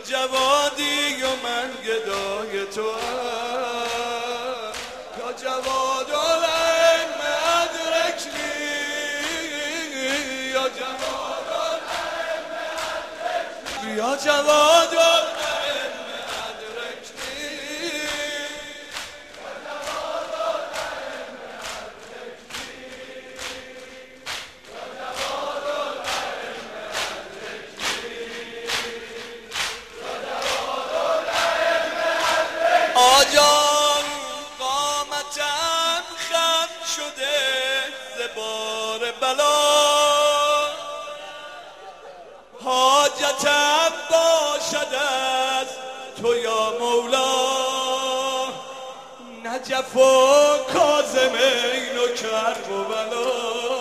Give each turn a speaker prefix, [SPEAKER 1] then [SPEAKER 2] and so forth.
[SPEAKER 1] جوادی و من گدای تو هم یا جواد العلم ادرکنی یا جواد العلم ادرکنی یا جواد العلم ادرکنی یا جواد العلم ادرکنی یا جواد العلم ادرکنی آجان قامتم خم شده زبار بلا حاجتم باشد از تو یا مولا نجف و کاظمین و کرب و بلا